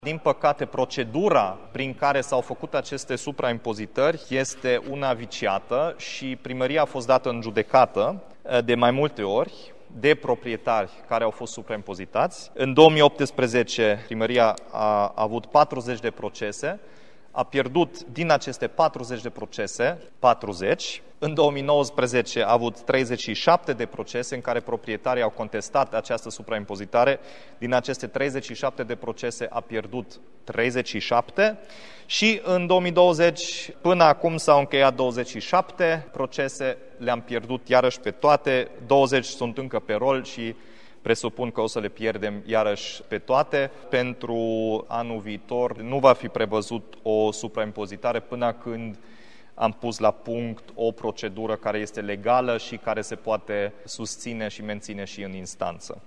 Din păcate, procedura prin care s-au făcut aceste supraimpozitări este una viciată și primăria a fost dată în judecată de mai multe ori de proprietari care au fost supraimpozitați. În 2018, primăria a avut 40 de procese, a pierdut din aceste 40 de procese 40. În 2019 a avut 37 de procese în care proprietarii au contestat această supraimpozitare. Din aceste 37 de procese a pierdut 37 și în 2020 până acum s-au încheiat 27 procese, le-am pierdut iarăși pe toate, 20 sunt încă pe rol și presupun că o să le pierdem iarăși pe toate. Pentru anul viitor nu va fi prevăzut o supraimpozitare până când am pus la punct o procedură care este legală și care se poate susține și menține și în instanță.